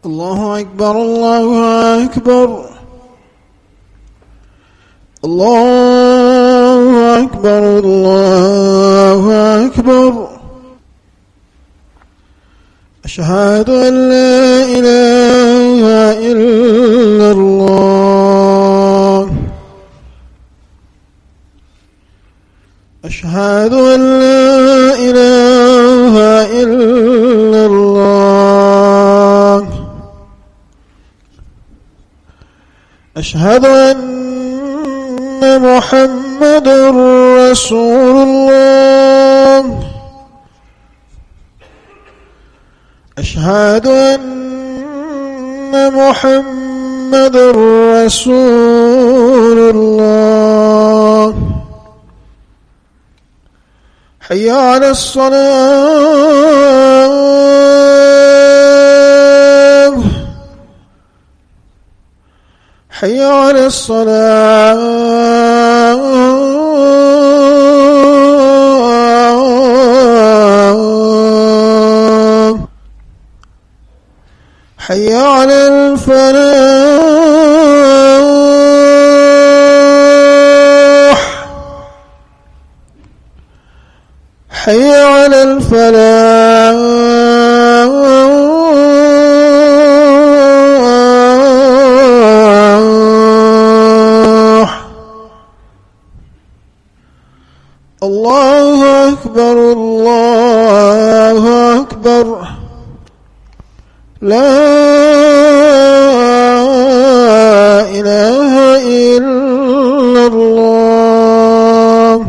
الله أكبر الله أكبر الله أكبر الله أكبر. أشهد أن لا إله إلا الله. أشهد أن لا إله إلا الله. أشهد أن محمد رسول الله. أشهد أن محمد رسول الله. حي على الصلاة. حي على الصلاة. حي على الفلاح. حي على الفلاح. الله أكبر الله أكبر. لا إله إلا الله.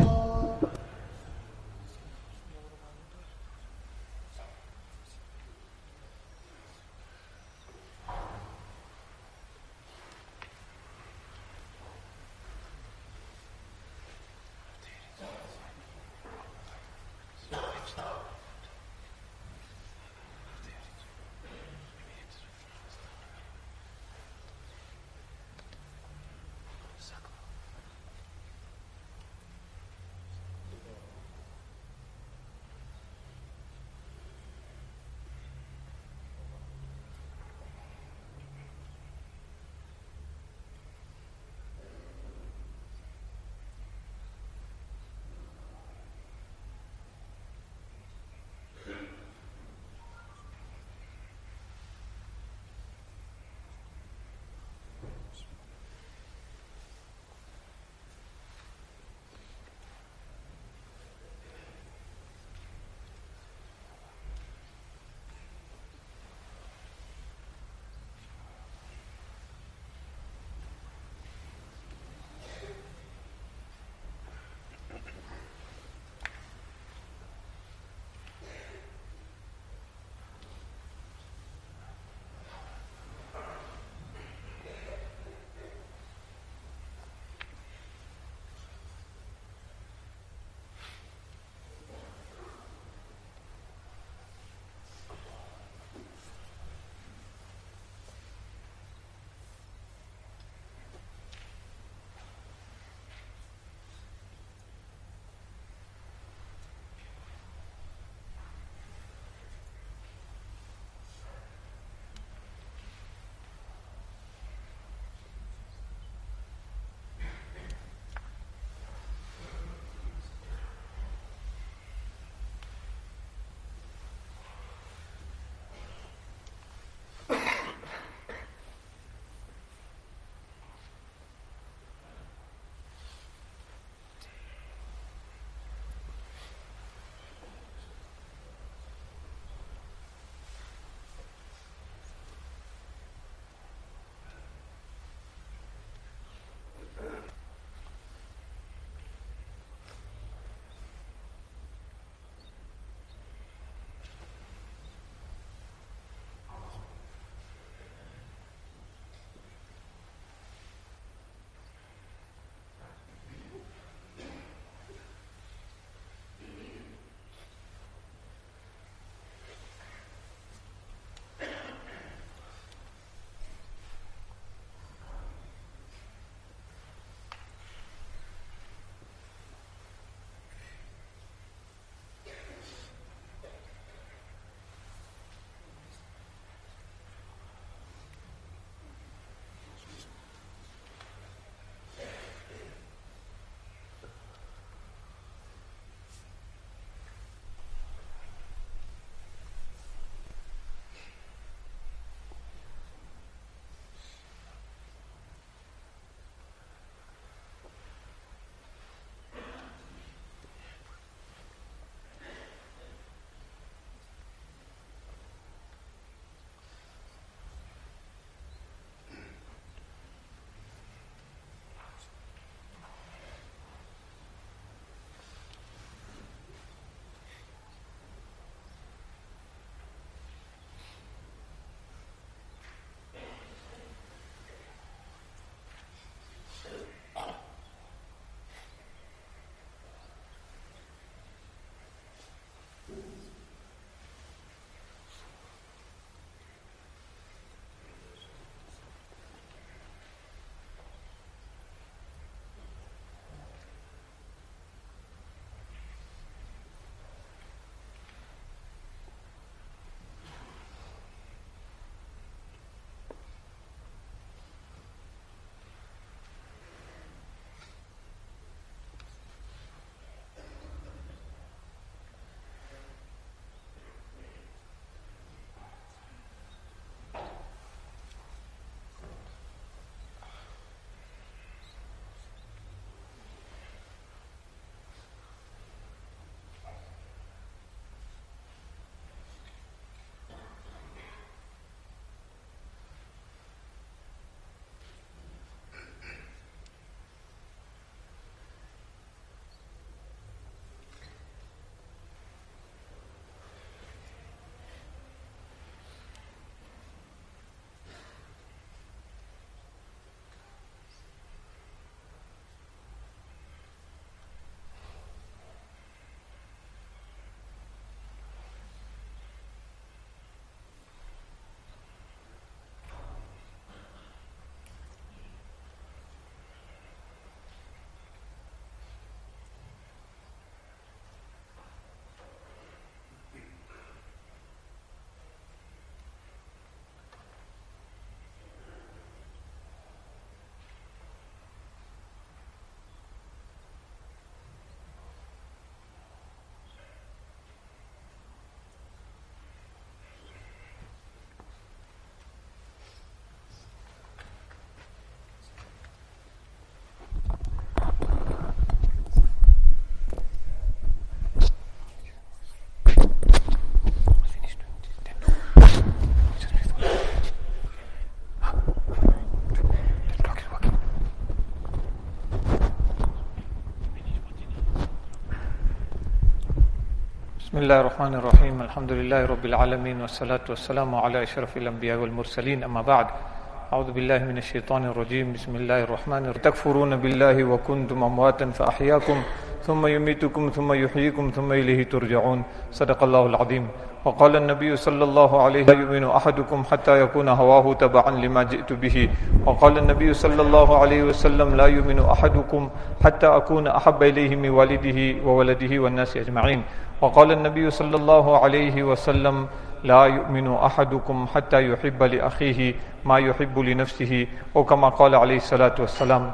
Bismillahir Rahmanir Rahim. Alhamdulillahi Rabbil Alameen. Wassalatu wassalamu ala ashrafil anbiya wal mursaleen. Amma ba'd. A'udhu billahi minash shaitanir rajim. Bismillahir Rahmanir Rahim. Takfuruna billahi wa kuntum amwatan fa ahyakum thumma yumitukum thumma yuhyikum thumma ilayhi turja'un. Sadaqallahul azim. وقال النبي صلى الله عليه وسلم لا يؤمن أحدكم حتى يكون هواه تبعا لما جئت به وقال النبي صلى الله عليه وسلم لا يؤمن أحدكم حتى أكون أحب إليه من والده وولده والناس أجمعين وقال النبي صلى الله عليه وسلم لا يؤمن أحدكم حتى يحب لأخيه ما يحب لنفسه وكما قال عليه الصلاة والسلام.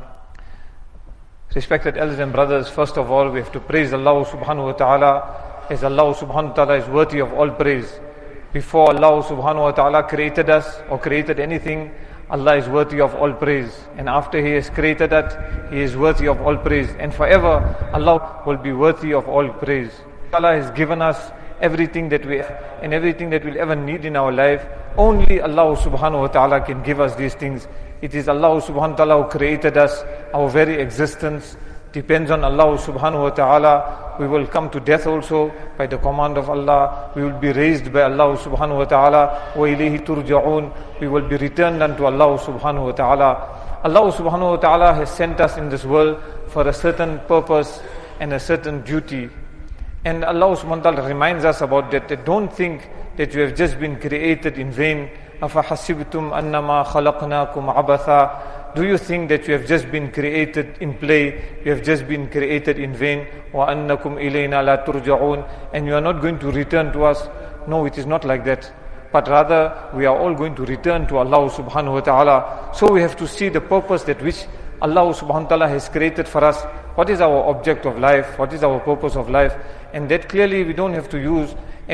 Respected elders and brothers, first of all we have to praise Allah subhanahu wa ta'ala, as Allah subhanahu wa ta'ala is worthy of all praise. Before Allah subhanahu wa ta'ala created us or created anything, Allah is worthy of all praise. And after He has created that, He is worthy of all praise. And forever, Allah will be worthy of all praise. Allah has given us everything that we have and everything that we'll ever need in our life. Only Allah subhanahu wa ta'ala can give us these things. It is Allah subhanahu wa ta'ala who created us. Our very existence depends on Allah subhanahu wa ta'ala. We will come to death also by the command of Allah. We will be raised by Allah subhanahu wa ta'ala. Wa ilayhi turja'un. We will be returned unto Allah subhanahu wa ta'ala. Allah subhanahu wa ta'ala has sent us in this world for a certain purpose and a certain duty. And Allah subhanahu wa ta'ala reminds us about that don't think that you have just been created in vain. أَفَحَسِبْتُمْ أَنَّمَا خَلَقْنَاكُمْ عَبَثًا. Do you think that you have just been created in play? You have just been created in vain. وَأَنَّكُمْ إِلَيْنَا لَا تُرْجَعُونَ. And you are not going to return to us. No, it is not like that. But rather, we are all going to return to Allah subhanahu wa ta'ala. So we have to see the purpose that which Allah subhanahu wa ta'ala has created for us. What is our object of life? What is our purpose of life? And that clearly we don't have to use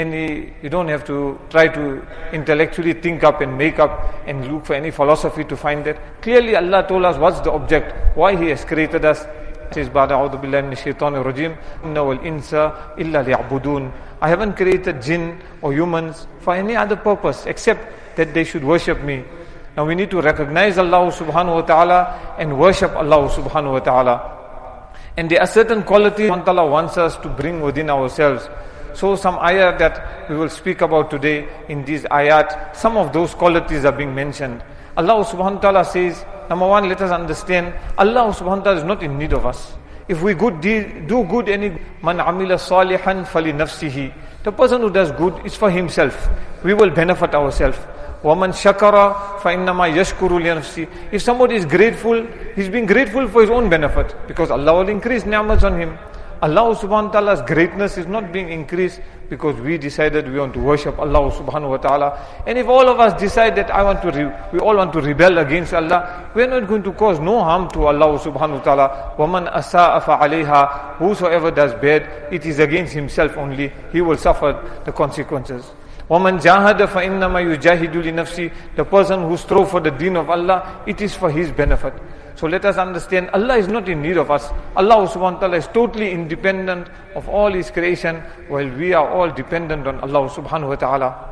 you don't have to try to intellectually think up and make up and look for any philosophy to find that. Clearly Allah told us what's the object, why He has created us. It says, A'udhu billahi minash shaitanir rajim, inna wal insa illa liya'budun. I haven't created jinn or humans for any other purpose except that they should worship me. Now we need to recognize Allah subhanahu wa ta'ala and worship Allah subhanahu wa ta'ala. And there are certain qualities Allah wants us to bring within ourselves. So some ayat that we will speak about today, in these ayat, some of those qualities are being mentioned. Allah subhanahu wa ta'ala says, number one, let us understand, Allah subhanahu wa ta'ala is not in need of us. If we do good, any man amila salihan fali nafsihi. The person who does good is for himself. We will benefit ourselves. وَمَنْ شَكَرَ فَإِنَّمَا يَشْكُرُ لِنَفْسِهِ. If somebody is grateful, he's being grateful for his own benefit, because Allah will increase ni'mats on him. Allah subhanahu wa ta'ala's greatness is not being increased because we decided we want to worship Allah subhanahu wa ta'ala. And if all of us decide that we all want to rebel against Allah, we are not going to cause no harm to Allah subhanahu wa ta'ala. وَمَنْ أَسَاءَ فَعَلَيْهَا. Whosoever does bad, it is against himself only. He will suffer the consequences. وَمَنْ جَاهَدَ فَإِنَّمَا يُجَاهِدُ لِنَفْسِهِ. The person who strove for the deen of Allah, it is for his benefit. So let us understand, Allah is not in need of us. Allah subhanahu wa ta'ala is totally independent of all His creation, while we are all dependent on Allah subhanahu wa ta'ala.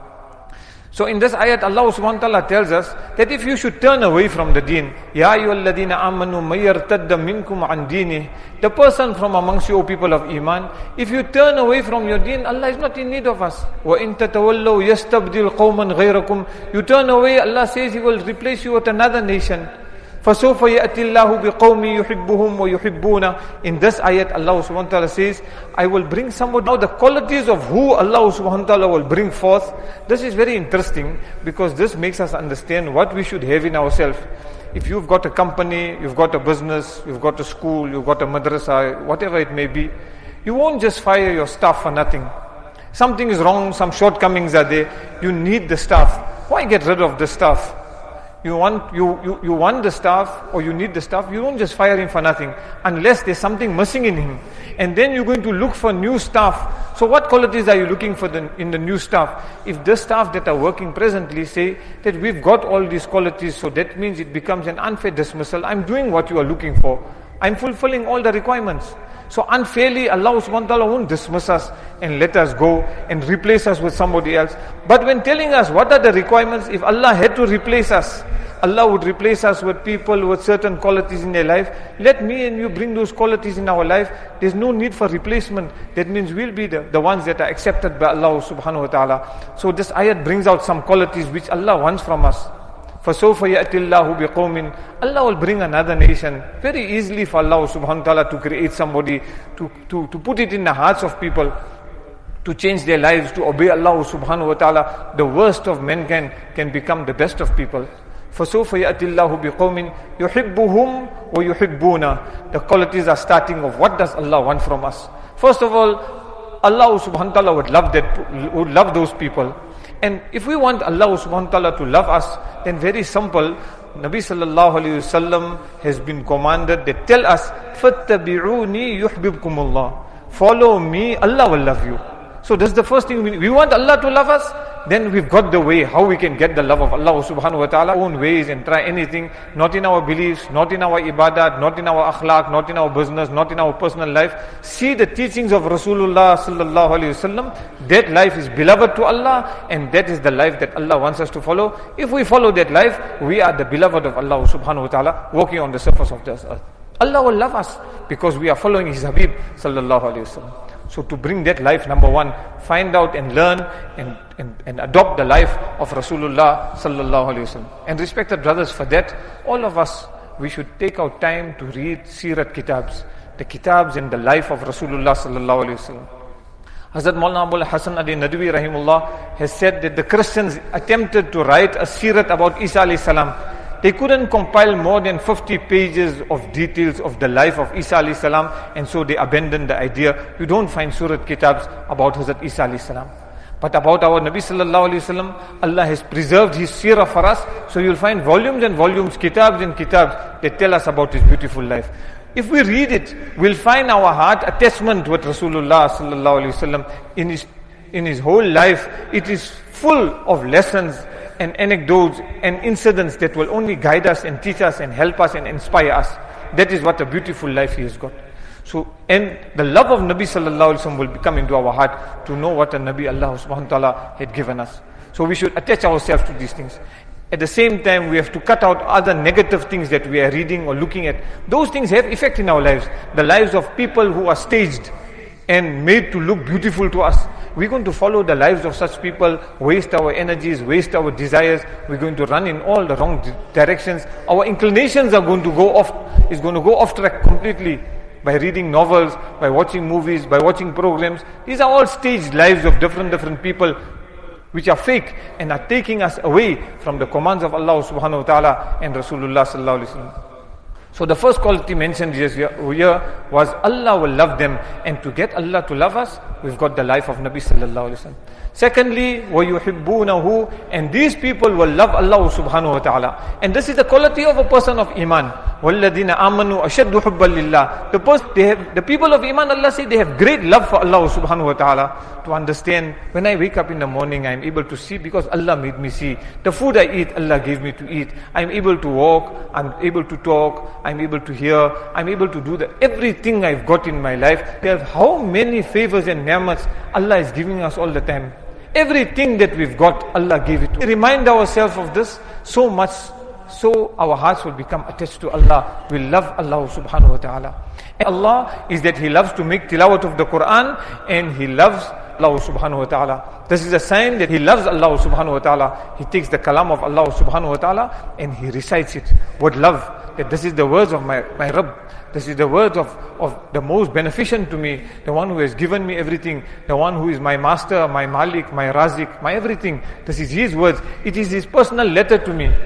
So in this ayat, Allah subhanahu wa ta'ala tells us that if you should turn away from the deen, Ya ayyuhalladhina amanu may yartadda minkum an dinihi. The person from amongst you, O people of Iman, if you turn away from your deen, Allah is not in need of us. Wa in tatawallaw yastabdil qawman ghayrakum. You turn away, Allah says He will replace you with another nation. فَسَوْفَ يَأْتِ اللَّهُ بِقَوْمٍ يُحِبُّهُمْ وَيُحِبُّونَ. In this ayat, Allah subhanahu wa ta'ala says, I will bring somebody. Now the qualities of who Allah subhanahu wa ta'ala will bring forth, this is very interesting, because this makes us understand what we should have in ourselves. If you've got a company, you've got a business, you've got a school, you've got a madrasa, whatever it may be, you won't just fire your staff for nothing. Something is wrong, some shortcomings are there, you need the staff. Why get rid of the staff? You want the staff, or you need the staff, you don't just fire him for nothing, unless there's something missing in him. And then you're going to look for new staff. So what qualities are you looking for in the new staff? If the staff that are working presently say that we've got all these qualities, so that means it becomes an unfair dismissal. I'm doing what you are looking for. I'm fulfilling all the requirements. So unfairly, Allah subhanahu wa ta'ala won't dismiss us and let us go and replace us with somebody else. But when telling us what are the requirements, if Allah had to replace us, Allah would replace us with people with certain qualities in their life. Let me and you bring those qualities in our life. There's no need for replacement. That means we'll be the ones that are accepted by Allah subhanahu wa ta'ala. So this ayat brings out some qualities which Allah wants from us. فَسَوْفَ يَأْتِ اللَّهُ بِقَوْمٍ Allah will bring another nation. Very easily for Allah subhanahu wa ta'ala to create somebody, to put it in the hearts of people, to change their lives, to obey Allah subhanahu wa ta'ala. The worst of mankind can become the best of people. فَسَوْفَ يَأْتِ اللَّهُ بِقَوْمٍ يُحِبُّهُمْ وَيُحِبُّونَ The qualities are starting of what does Allah want from us. First of all, Allah subhanahu wa ta'ala would love those people. And if we want Allah subhanahu wa ta'ala to love us, then very simple, Nabi sallallahu alayhi wasallam has been commanded that tell us, فَاتَّبِعُونِي يُحْبِبْكُمُ اللَّهُ Follow me, Allah will love you. So that's the first thing we want Allah to love us. Then we've got the way how we can get the love of Allah subhanahu wa ta'ala, own ways and try anything, not in our beliefs, not in our ibadat, not in our akhlaq, not in our business, not in our personal life. See the teachings of Rasulullah sallallahu alayhi wasallam. That life is beloved to Allah, and that is the life that Allah wants us to follow. If we follow that life, we are the beloved of Allah subhanahu wa ta'ala, walking on the surface of this earth. Allah will love us because we are following His Habib sallallahu alayhi wasallam. So to bring that life, number one, find out and learn and adopt the life of Rasulullah sallallahu alayhi wasallam. And respected brothers, for that, all of us, we should take our time to read Sirat Kitabs, the Kitabs and the life of Rasulullah sallallahu alayhi wasallam. Hazrat Maulana Abul Hasan Ali Nadwi rahimullah has said that the Christians attempted to write a Sirat about Isa alayhi salam. They couldn't compile more than 50 pages of details of the life of Isa alayhi salam, and so they abandoned the idea. You don't find Surat Kitabs about Hazrat Isa alayhi salam. But about our Nabi sallallahu alayhi wasallam, Allah has preserved his seerah for us. So you'll find volumes and volumes, kitabs and kitabs that tell us about his beautiful life. If we read it, we'll find our heart attachment with Rasulullah sallallahu alayhi wasallam. In his whole life, it is full of lessons and anecdotes and incidents that will only guide us and teach us and help us and inspire us. That is what a beautiful life he has got. So, and the love of Nabi sallallahu alaihi wasallam will come into our heart to know what a Nabi Allah subhanahu wa ta'ala had given us. So we should attach ourselves to these things. At the same time, we have to cut out other negative things that we are reading or looking at. Those things have effect in our lives. The lives of people who are staged and made to look beautiful to us. We're going to follow the lives of such people, waste our energies, waste our desires. We're going to run in all the wrong directions. Our inclinations are going to go off track completely by reading novels, by watching movies, by watching programs. These are all staged lives of different people which are fake and are taking us away from the commands of Allah subhanahu wa ta'ala and Rasulullah sallallahu alaihi wasallam. So the first quality mentioned here was Allah will love them, and to get Allah to love us, we've got the life of Nabi sallallahu alaihi wasallam. Secondly, وَيُحِبُّونَهُ And these people will love Allah subhanahu wa ta'ala. And this is the quality of a person of Iman. وَالَّذِينَ آمَنُوا أَشَدُّ حُبًّا لِلَّهِ The people of Iman, Allah says, they have great love for Allah subhanahu wa ta'ala. To understand, when I wake up in the morning, I am able to see because Allah made me see. The food I eat, Allah gave me to eat. I am able to walk, I am able to talk, I am able to hear, I am able to do everything I've got in my life. There are how many favors and ni'mats Allah is giving us all the time. Everything that we've got, Allah gave it to us. Remind ourselves of this so much, so our hearts will become attached to Allah. We love Allah subhanahu wa ta'ala. And Allah is that He loves to make tilawat of the Quran, and He loves Allah subhanahu wa ta'ala. This is a sign that he loves Allah subhanahu wa ta'ala. He takes the kalam of Allah subhanahu wa ta'ala and he recites it with love. That this is the words of my Rabb. This is the words of the most beneficent to me, the one who has given me everything, the one who is my master, my Malik, my Razik, my everything. This is his words. It is his personal letter to me.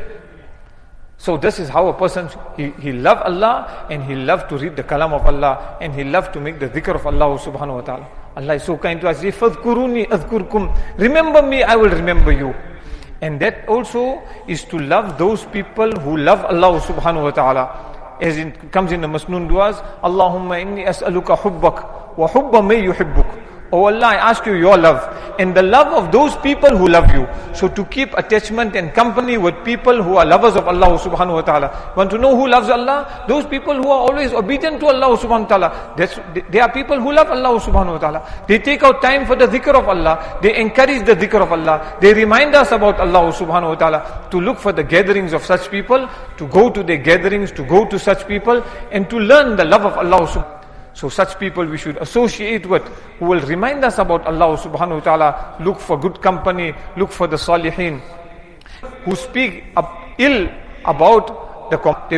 So this is how a person, he love Allah, and he love to read the kalam of Allah, and he love to make the dhikr of Allah subhanahu wa ta'ala. Allah is so kind to us. فَاذْكُرُونِي أَذْكُرْكُمْ Remember me, I will remember you. And that also is to love those people who love Allah subhanahu wa ta'ala. As it comes in the Masnoon du'as, Allahumma inni as'aluka hubbak wa hubba may yuhibbuk. Oh Allah, I ask you your love and the love of those people who love you. So to keep attachment and company with people who are lovers of Allah subhanahu wa ta'ala. Want to know who loves Allah? Those people who are always obedient to Allah subhanahu wa ta'ala. They are people who love Allah subhanahu wa ta'ala. They take out time for the dhikr of Allah. They encourage the dhikr of Allah. They remind us about Allah subhanahu wa ta'ala. To look for the gatherings of such people, to go to their gatherings, to go to such people, and to learn the love of Allah subhanahu wa ta'ala. So such people we should associate with, who will remind us about Allah subhanahu wa ta'ala. Look for good company, look for the salihin, who speak ill about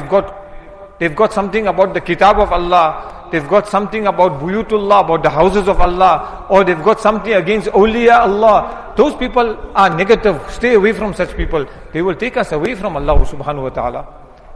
they've got something about the kitab of Allah, they've got something about buyutullah, about the houses of Allah, or they've got something against awliya Allah. Those people are negative. Stay away from such people. They will take us away from Allah subhanahu wa ta'ala.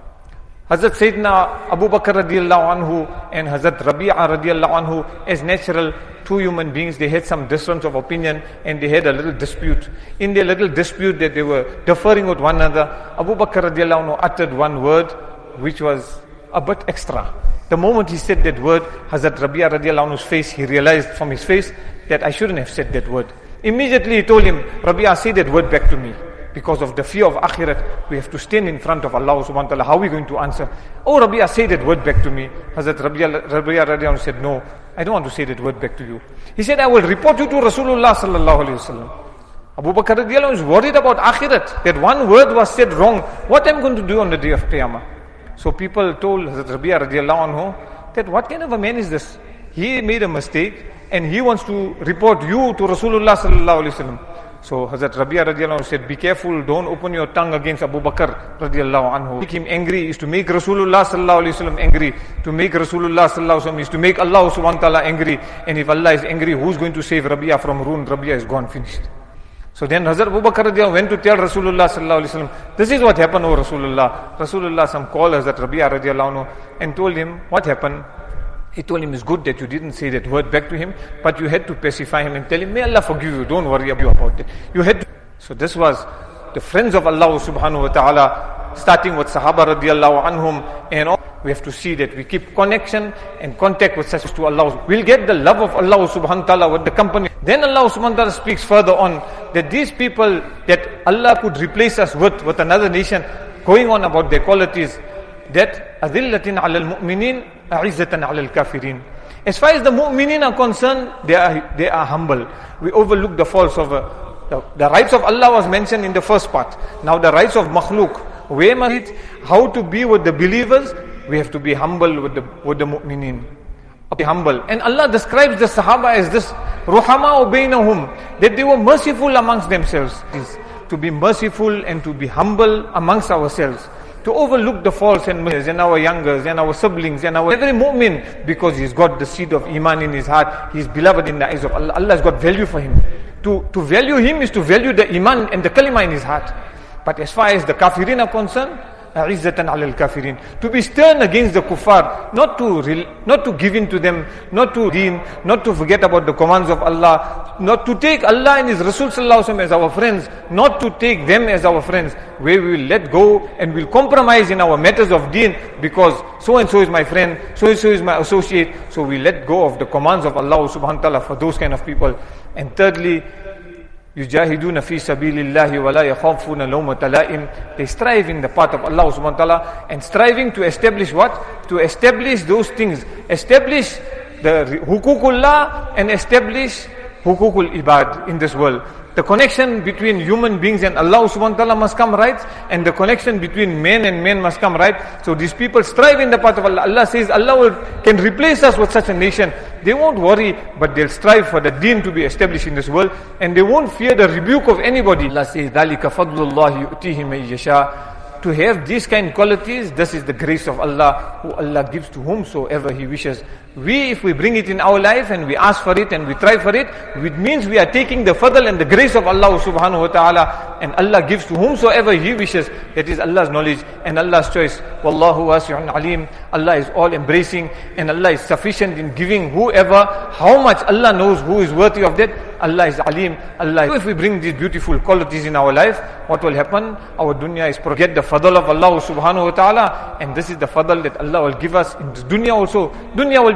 Hazrat Sayyidina Abu Bakr radiallahu anhu and Hazrat Rabi'a radiallahu anhu, as natural, two human beings, they had some difference of opinion and they had a little dispute. In their little dispute that they were differing with one another, Abu Bakr radiallahu anhu uttered one word which was a bit extra. The moment he said that word, Hazrat Rabi'a radiallahu anhu's face, he realized from his face that I shouldn't have said that word. Immediately he told him, Rabi'a, say that word back to me. Because of the fear of akhirat, we have to stand in front of Allah subhanahu wa ta'ala. How are we going to answer? Oh Rabi'a, say that word back to me. Hazrat Rabi'a radiallahu anhu said, no, I don't want to say that word back to you. He said, I will report you to Rasulullah sallallahu alayhi wa sallam. Abu Bakr radiallahu anhu is worried about akhirat, that one word was said wrong. What am I going to do on the day of Qiyamah? So people told Hazrat Rabi'a radiallahu anhu that what kind of a man is this? He made a mistake and he wants to report you to Rasulullah sallallahu alayhi wa sallam. So Hazrat Rabi'a radiallahu anhu said, be careful, don't open your tongue against Abu Bakr radiallahu anhu. Make him angry is to make Rasulullah sallallahu alayhi wa sallam angry. To make Rasulullah sallallahu alayhi wa sallam is to make Allah subhanahu wa ta'ala angry. And if Allah is angry, who's going to save Rabi'a from ruin? Rabi'a is gone, finished. So then Hazrat Abu Bakr radiallahu anhu went to tell Rasulullah sallallahu alayhi wa sallam, this is what happened, O Rasulullah. Rasulullah some called Hazrat Rabi'a radiallahu anhu and told him what happened. He told him, it's good that you didn't say that word back to him, but you had to pacify him and tell him, may Allah forgive you, don't worry about it. You had to. So this was the friends of Allah subhanahu wa ta'ala, starting with Sahaba radiallahu anhum, and all. We have to see that we keep connection and contact with such to Allah. We'll get the love of Allah subhanahu wa ta'ala with the company. Then Allah subhanahu wa ta'ala speaks further on that these people that Allah could replace us with another nation, going on about their qualities, that أذلة على المؤمنين أعزة على الكافرين. As far as the mu'minin are concerned, they are humble. We overlook the faults of the rights of Allah was mentioned in the first part. Now the rights of makhluk, where must it, how to be with the believers? We have to be humble with the mu'minin. Be humble. And Allah describes the Sahaba as this ruhama bainahum, that they were merciful amongst themselves. To be merciful and to be humble amongst ourselves. To overlook the faults and our youngers and our siblings and our every mu'min, because he's got the seed of iman in his heart. He's beloved in the eyes of Allah. Allah has got value for him. To value him is to value the iman and the kalima in his heart. But as far as the kafirin are concerned, Izzatan alal kafirin, to be stern against the kuffar, not to give in to them, not to deen, not to forget about the commands of Allah, not to take Allah and His Rasul sallallahu alaihi wasallam as our friends, not to take them as our friends, where we will let go and we'll compromise in our matters of deen, because so and so is my friend, so and so is my associate, so we let go of the commands of Allah subhanahu wa ta'ala for those kind of people. And thirdly, يُجَاهِدُونَ فِي سَبِيلِ اللَّهِ وَلَا يَخَافُونَ لَوْمَةَ لَائِمٍ. They strive in the path of Allah subhanahu wa ta'ala, and striving to establish what? To establish those things. Establish the hukukullah and establish hukukul ibad in this world. The connection between human beings and Allah subhanahu wa ta'ala must come right, and the connection between men and men must come right. So these people strive in the path of Allah. Allah says Allah can replace us with such a nation. They won't worry, but they'll strive for the deen to be established in this world, and they won't fear the rebuke of anybody. Allah says, ذَلِكَ فَضْلُ اللَّهِ يُؤْتِيهِ مَن يَشَاءُ. To have these kind of qualities, this is the grace of Allah, who Allah gives to whomsoever He wishes. We, if we bring it in our life and we ask for it and we try for it, it means we are taking the fadl and the grace of Allah subhanahu wa ta'ala, and Allah gives to whomsoever He wishes. That is Allah's knowledge and Allah's choice. Wallahu wasi'un alim. Allah is all embracing, and Allah is sufficient in giving whoever, how much Allah knows who is worthy of that. Allah is alim. If we bring these beautiful qualities in our life, what will happen? Our dunya is forget the fadl of Allah subhanahu wa ta'ala, and this is the fadl that Allah will give us in this dunya also. Dunya will be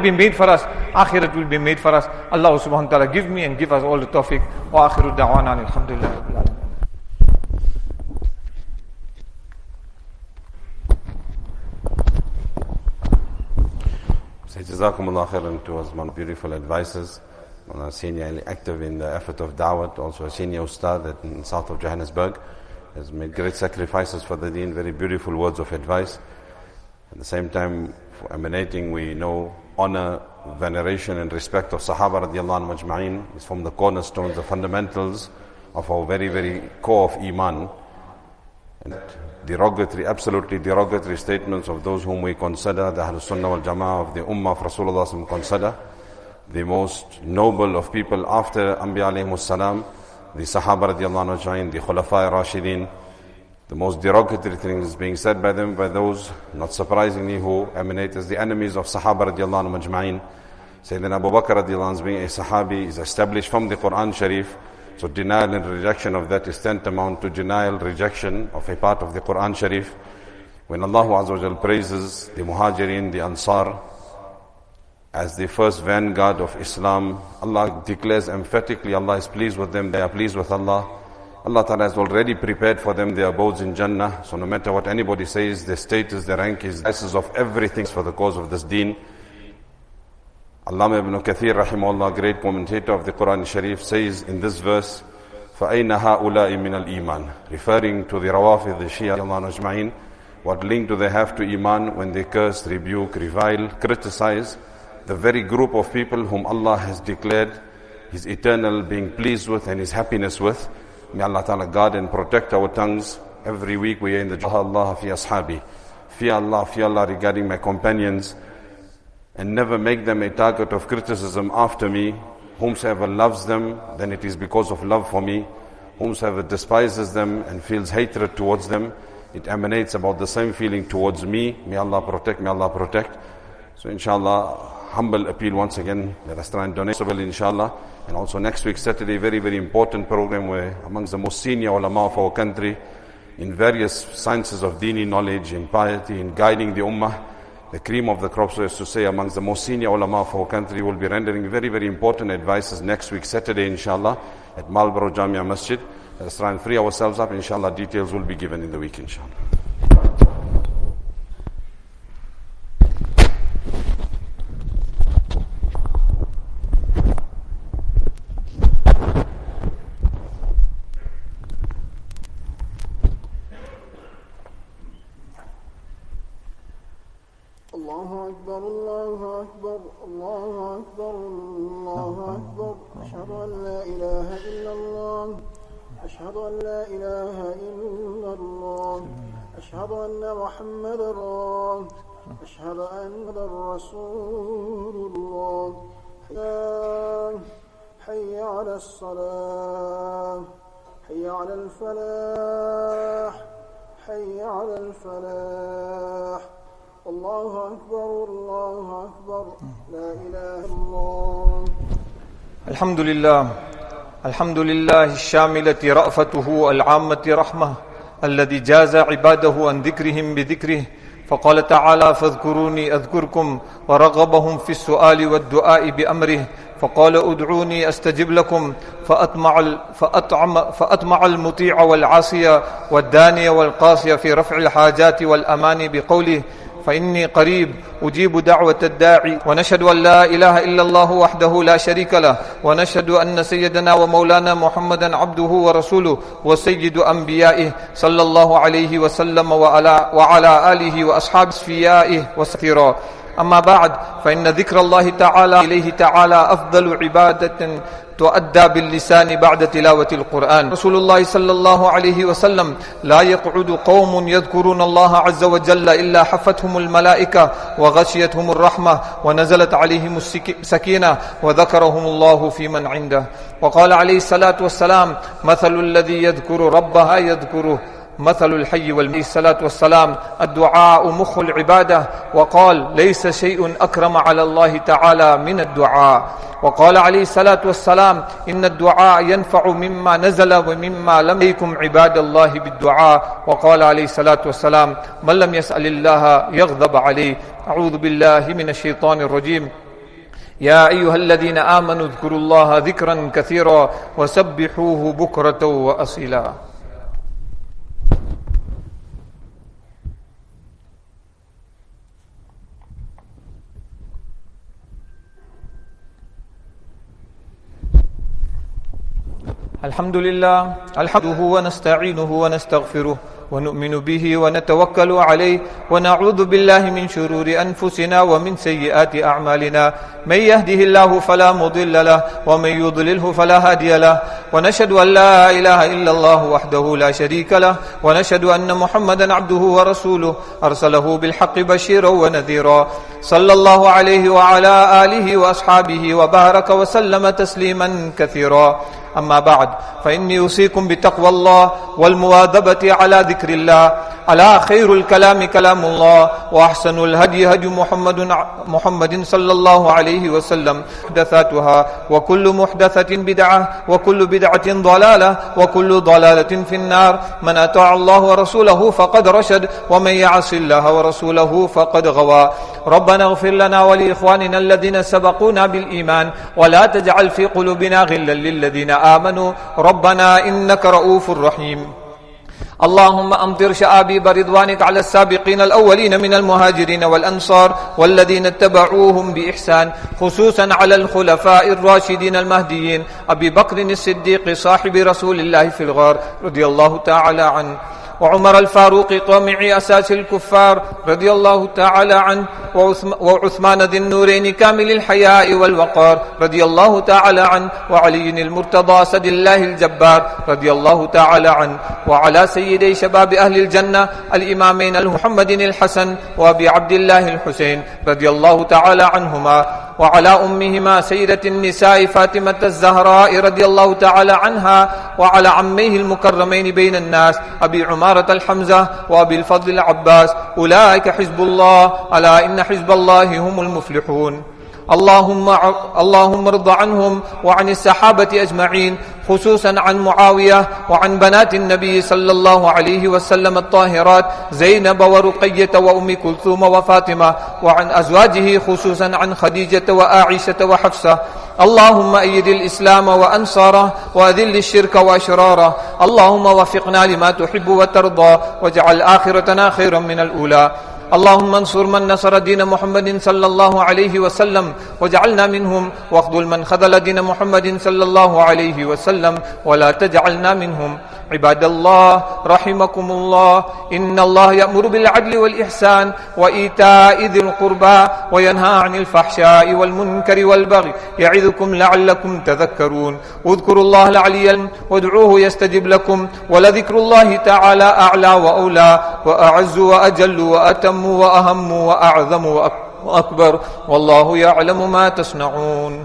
be made for us, akhirat will be made for us. Allah subhanahu wa ta'ala give me and give us all the tawfiq. Wa akhiru da'wana alhamdulillah rabbil alamin. Jazakumullah khairan to us, one beautiful advices. One senior active in the effort of da'wat, also a senior ustad in south of Johannesburg, has made great sacrifices for the deen, very beautiful words of advice. At the same time, for emanating, we know honor, veneration and respect of Sahaba radiallahu anhu majma'in is from the cornerstones, the fundamentals of our very, very core of Iman. And derogatory, absolutely derogatory statements of those whom we consider the Ahlus Sunnah wal Jama'ah of the Ummah of Rasulullah consider the most noble of people after Anbiya alayhimus salam, the Sahaba radiallahu anhu ajma'in, the Khulafa Rashidin. The most derogatory things being said by them, by those, not surprisingly, who emanate as the enemies of Sahaba radiallahu anhu ajma'in. Sayyidina Abu Bakr radiallahu anhu, being a Sahabi, is established from the Quran Sharif. So denial and rejection of that is tantamount to denial, rejection of a part of the Quran Sharif. When Allah Azza wa Jal praises the Muhajirin, the Ansar, as the first vanguard of Islam, Allah declares emphatically, Allah is pleased with them, they are pleased with Allah. Allah Ta'ala has already prepared for them their abodes in Jannah. So no matter what anybody says, their status, their rank is the basis of everything for the cause of this deen. Allama ibn Kathir rahimahullah, great commentator of the Quran Sharif, says in this verse, فَأَيْنَ هَؤُلَاءِ مِنَ الْإِيمَانِ, referring to the Rawafid, the Shia ajma'in, what link do they have to Iman when they curse, rebuke, revile, criticize the very group of people whom Allah has declared His eternal being pleased with and His happiness with. May Allah Ta'ala guard and protect our tongues. Every week we are in the Jaha Allah fi ashabi. Fear Allah regarding my companions, and never make them a target of criticism after me. Whomsoever loves them, then it is because of love for me. Whomsoever despises them and feels hatred towards them, it emanates about the same feeling towards me. May Allah protect, may Allah protect. So inshallah, humble appeal once again, let us try and donate inshallah. And also next week Saturday, very, very important program where amongst the most senior ulama of our country, in various sciences of dini knowledge, in piety, in guiding the ummah, the cream of the crop, so as to say, amongst the most senior ulama of our country, will be rendering very, very important advices next week Saturday inshallah at Marlborough Jamia Masjid. Let us try and free ourselves up inshallah. Details will be given in the week inshallah. الله أكبر الله أكبر الله أكبر الله أكبر أشهد أن لا إله إلا الله أشهد أن لا إله إلا الله أشهد أن محمدا رسول أشهد أن رسول الله حي على الصلاة حي على الفلاح حي على الفلاح الله أكبر لا إله إلا الله الحمد لله الشاملة رأفته العامة رحمة الذي جاز عباده عن ذكرهم بذكره فقال تعالى فاذكروني أذكركم ورغبهم في السؤال والدعاء بأمره فقال ادعوني أستجب لكم فأطمع المطيع والعاصي والداني والقاسي في رفع الحاجات والأمان بقوله فإني قريب أجيب دعوة الداعي ونشهد أن لا إله إلا الله وحده لا شريك له ونشهد أن سيدنا ومولانا محمدا عبده ورسوله وسيد أنبيائه صلى الله عليه وسلم وعلى آله وأصحاب أصفيائه وسثيرا أما بعد فإن ذكر الله تعالى إليه تعالى أفضل عبادة تؤدى باللسان بعد تلاوة القرآن رسول الله صلى الله عليه وسلم لا يقعد قوم يذكرون الله عز وجل إلا حفتهم الملائكة وغشيتهم الرحمة ونزلت عليهم السكينة وذكرهم الله في من عنده وقال عليه الصلاة والسلام مثل الذي يذكر ربها يذكره مثل الحي والميت الصلاة والسلام الدعاء مخ العبادة وقال ليس شيء أكرم على الله تعالى من الدعاء وقال عليه الصلاة والسلام إن الدعاء ينفع مما نزل ومما لم يكن عباد الله بالدعاء وقال عليه الصلاة والسلام من لم يسأل الله يغضب عليه أعوذ بالله من الشيطان الرجيم يا أيها الذين آمنوا اذكروا الله ذكرا كثيرا وسبحوه بكرة وأصيلا. الحمد لله الحمده ونستعينه ونستغفره ونؤمن به ونتوكل عليه ونعوذ بالله من شرور أنفسنا ومن سيئات أعمالنا. من يهده الله فلا مضل له ومن يضلله فلا هادي له، ونشهد أن لا إله إلا الله وحده لا شريك له، ونشهد أن محمدا عبده ورسوله أرسله بالحق بشيرا ونذيرا، صلى الله عليه وعلى آله وأصحابه وبارك وسلم تسليما كثيرا. أما بعد، فإني أوصيكم بتقوى الله والمواظبة على ذكر الله. ألا خير الكلام كلام الله، وأحسن الهدي هدي محمد صلى الله عليه وسلم، محدثاتها وكل محدثة بدعة وكل بدعة ضلالة وكل ضلالة في النار. من أطاع الله ورسوله فقد رشد، ومن يعص الله ورسوله فقد غوى. ربنا اغفر لنا ولإخواننا الذين سبقونا بالإيمان، ولا تجعل في قلوبنا غلا للذين آمنوا ربنا إنك رؤوف رحيم. اللهم أمطر شآبيب رضوانك على السابقين الأولين من المهاجرين والأنصار والذين اتبعوهم بإحسان، خصوصا على الخلفاء الراشدين المهديين أبي بكر الصديق صاحب رسول الله في الغار رضي الله تعالى عنه، وعمر الفاروق طامع أساس الكفار رضي الله تعالى عنه، وعثمان ذي النورين كامل الحياء والوقار رضي الله تعالى عنه، وعلي المرتضى سد الله الجبار رضي الله تعالى عنه، وعلى سيدي شباب أهل الجنة الإمامين المحمد الحسن وأبي عبد الله الحسين رضي الله تعالى عنهما، وعلى أمهما سيدة النساء فاطمة الزهراء رضي الله تعالى عنها، وعلى عميه المكرمين بين الناس أبي عمارة الحمزة وأبي الفضل العباس. أولئك حزب الله، ألا إن حزب الله هم المفلحون. اللهم ارض عنهم وعن الصحابة أجمعين، خصوصا عن معاوية وعن بنات النبي صلى الله عليه وسلم الطاهرات زينب ورقية وأم كلثوم وفاطمة، وعن أزواجه خصوصا عن خديجة وعائشة وحفصة. اللهم أيد الإسلام وأنصاره وأذل الشرك وأشراره. اللهم وفقنا لما تحب وترضى، واجعل آخرتنا خيرا من الأولى. اللهم انصر من نصر دين محمد صلى الله عليه وسلم واجعلنا منهم، واخذل من خذل دين محمد صلى الله عليه وسلم ولا تجعلنا منهم. عباد الله رحمكم الله، إن الله يأمر بالعدل والإحسان وإيتاء ذي القربى وينهى عن الفحشاء والمنكر والبغي، يعظكم لعلكم تذكرون. اذكروا الله العلي وادعوه يستجب لكم، ولذكر الله تعالى أعلى وأولى وأعز وأجل وأتم وأهم وأعظم وأكبر، والله يعلم ما تصنعون.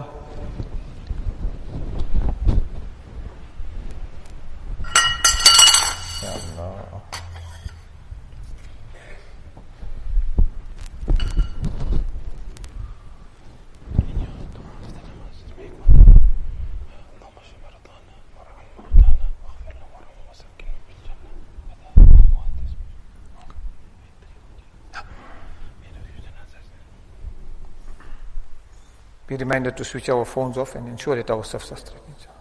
Be reminded to switch our phones off and ensure that our stuff is straight.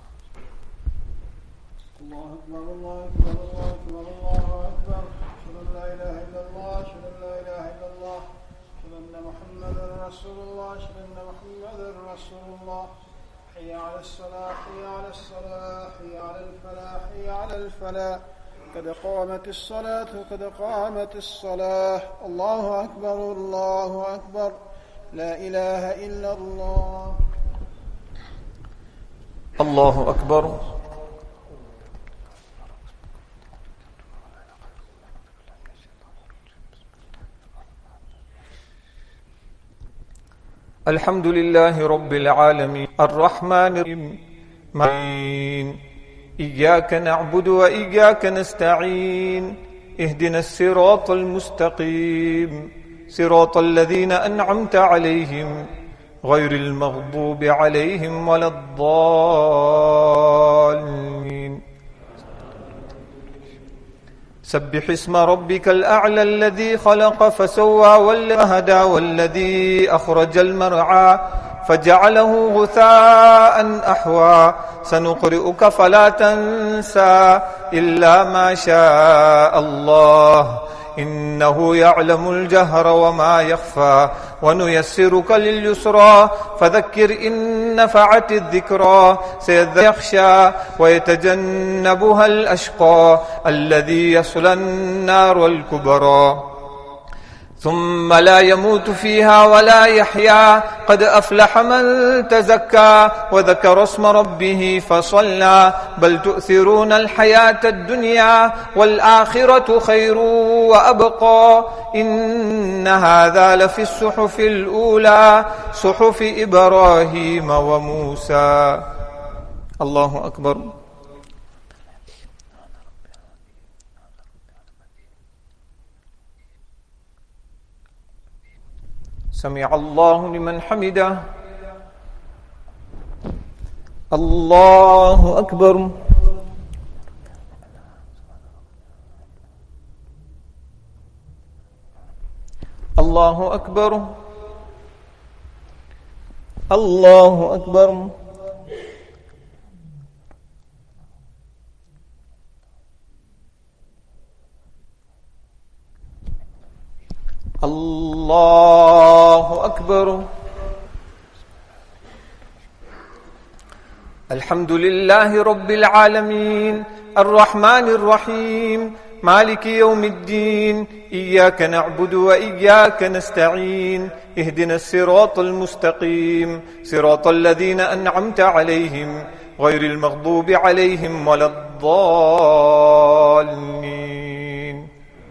قد قامت الصلاة قد قامت الصلاة. الله أكبر الله أكبر، لا إله إلا الله. الله أكبر. الحمد لله رب العالمين الرحمن الرحيم، إياك نعبد وإياك نستعين، اهدنا الصراط المستقيم، صراط الذين أنعمت عليهم غير المغضوب عليهم ولا الضالين. سبح اسم ربك الأعلى الذي خلق فسوى والذي هدى والذي أخرج المرعى فجعله غثاء أحوى سنقرئك فلا تنسى إلا ما شاء الله إنه يعلم الجهر وما يخفى ونيسرك لليسرى فذكر إن نفعت الذكرى سيخشى ويتجنبها الأشقى الذي يصلى النار الكبرى ثم لا يموت فيها ولا يحيا قد أفلح من تزكى وذكر اسم ربه فصلى بل تؤثرون الحياة الدنيا والآخرة خير وأبقى إن هذا لفي الصحف الأولى صحف إبراهيم وموسى. الله أكبر. سمع الله لمن حمده. الله أكبر. الله أكبر. الله أكبر. الله أكبر. الحمد لله رب العالمين الرحمن الرحيم مالك يوم الدين إياك نعبد وإياك نستعين اهدنا الصراط المستقيم صراط الذين أنعمت عليهم غير المغضوب عليهم ولا الضالين.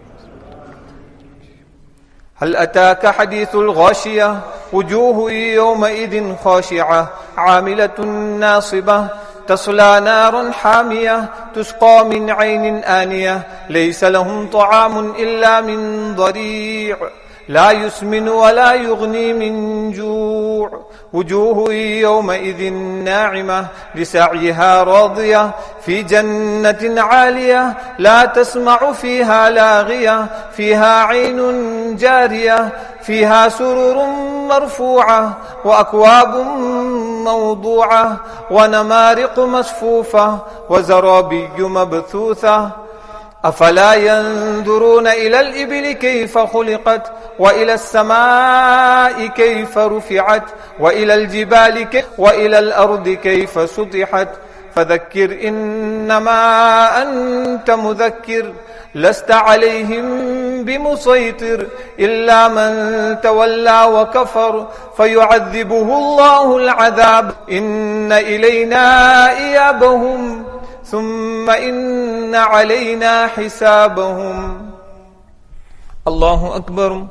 هل أتاك حديث الغاشية وجوه يومئذ خاشعة عاملة ناصبة تصلى نارا حامية تسقى من عين آنية ليس لهم طعام إلا من ضريع لا يسمن ولا يغني من جوع وجوه يومئذ ناعمة لسعيها راضية في جنة عالية لا تسمع فيها لاغية فيها عين جارية فيها سرر مرفوعة وأكواب موضوعة ونمارق مصفوفة وزرابي مبثوثة أفلا ينظرون إلى الإبل كيف خلقت وإلى السماء كيف رفعت وإلى الجبال وإلى الأرض كيف سطحت فذكر إنما أنت مذكر لست عليهم بمسيطر إلا من تولى وكفر فيعذبه الله العذاب إن إلينا إيابهم ثم إن علينا حسابهم. الله أكبر.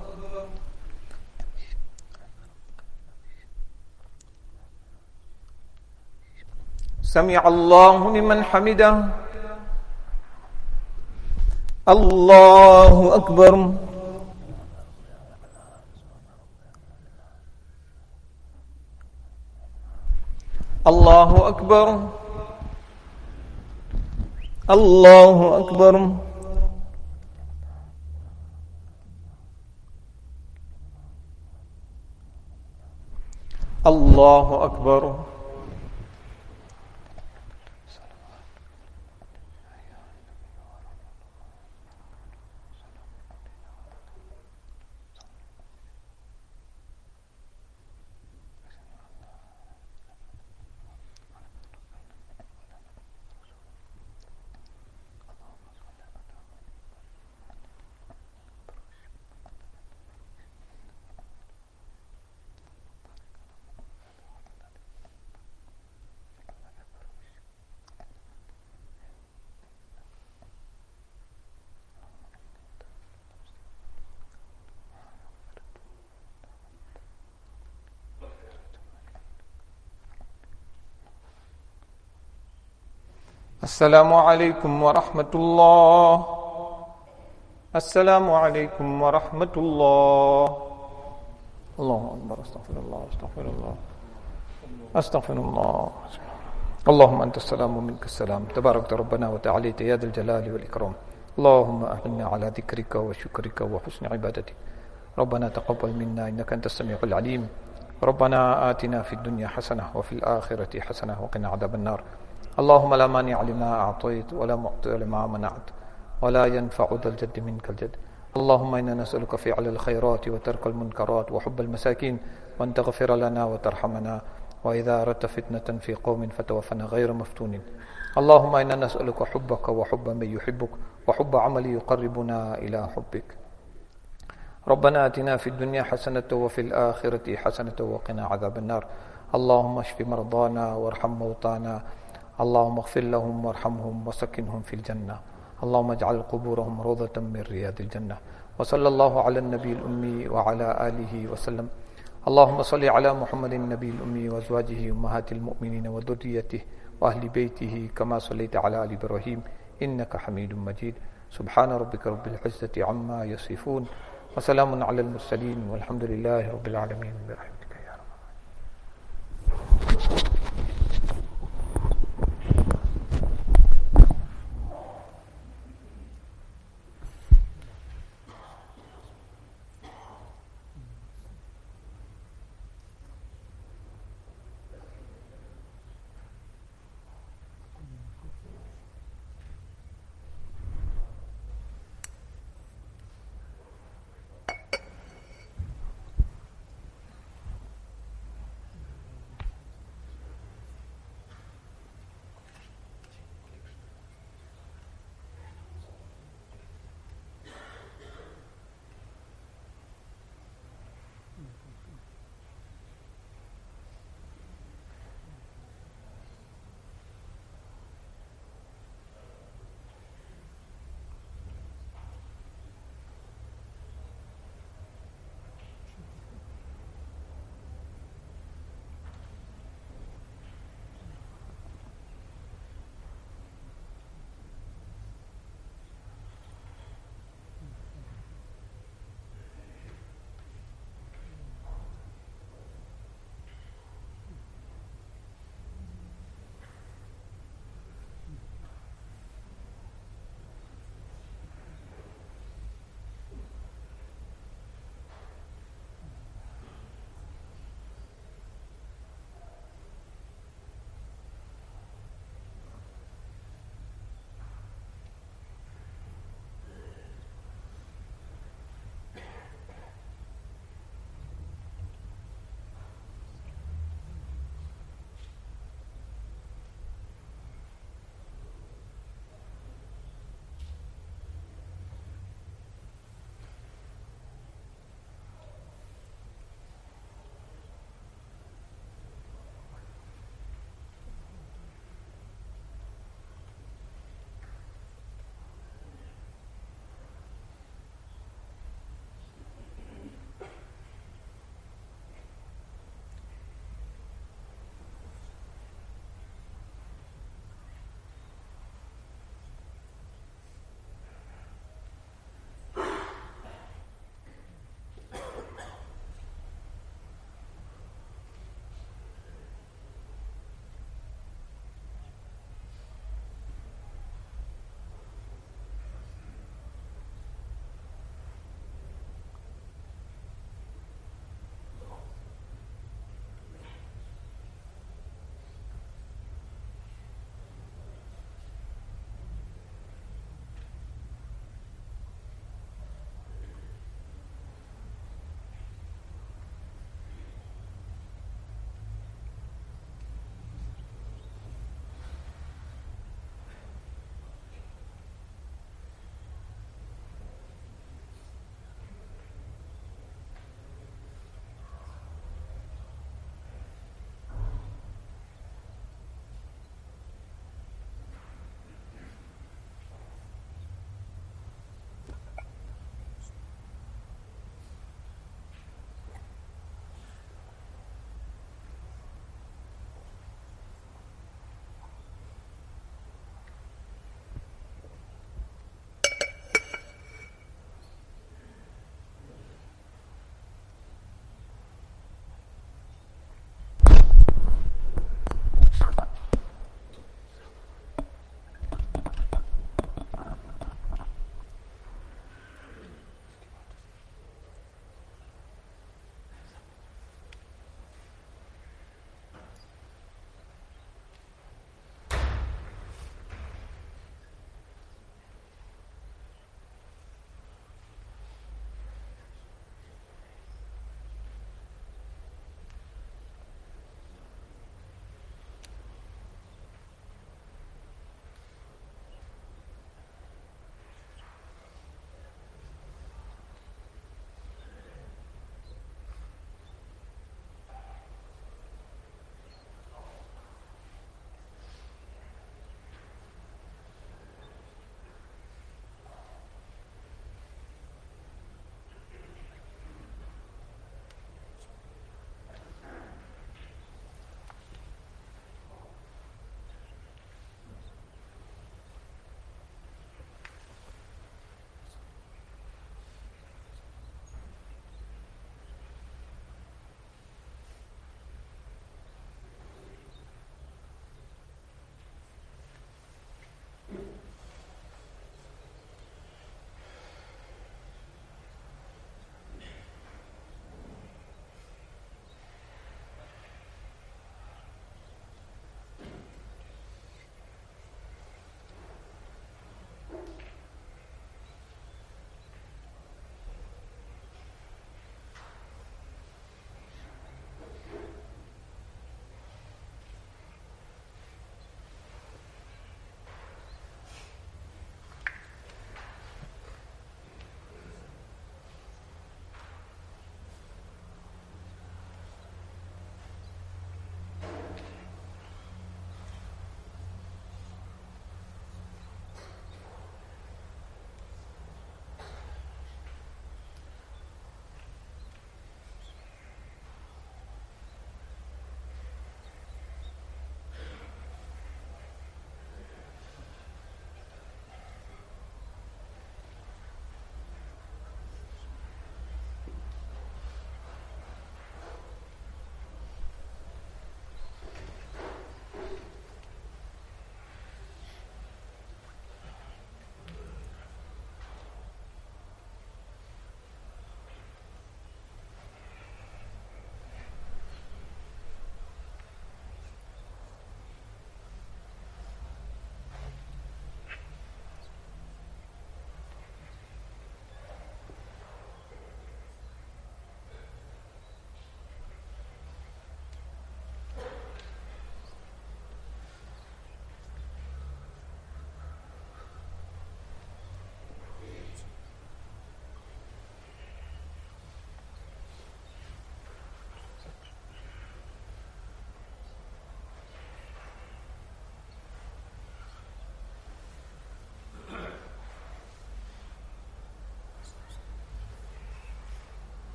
سمع الله لمن حمده. الله أكبر. الله أكبر. الله أكبر. الله أكبر. السلام عليكم ورحمة الله. السلام عليكم ورحمة الله. الله أكبر. استغفر الله استغفر الله استغفر الله. اللهم أنت السلام ومنك السلام تبارك ربنا وتعاليت يا ذا الجلال والإكرام. اللهم أعنا على ذكرك وشكرك وحسن عبادتك. ربنا تقبل منا إنك أنت السميع العليم ربنا آتنا في الدنيا حسنة وفي الآخرة حسنة وقنا عذاب النار. اللهم لا مانع لما أعطيت ولا معطي لما منعت ولا ينفع ذا الجد منك الجد. اللهم إنا نسألك فعل الخيرات وترك المنكرات وحب المساكين وأن تغفر لنا وترحمنا، وإذا أردت فتنة في قوم فتوفنا غير مفتون. اللهم إنا نسألك حبك وحب من يحبك وحب عمل يقربنا إلى حبك. ربنا آتنا في الدنيا حسنة وفي الآخرة حسنة وقنا عذاب النار. اللهم اشف مرضانا وارحم موتانا، اللهم اغفر لهم وارحمهم وسكنهم في الجنة، اللهم اجعل قبورهم روضة من رياض الجنة. وصلى الله على النبي الأمي وعلى آله وسلم. اللهم صل على محمد النبي الأمي وأزواجه أمهات المؤمنين وذريته وأهل بيته كما صليت على آل إبراهيم إنك حميد مجيد. سبحان ربك رب العزة عما يصفون وسلام على المرسلين والحمد لله رب العالمين.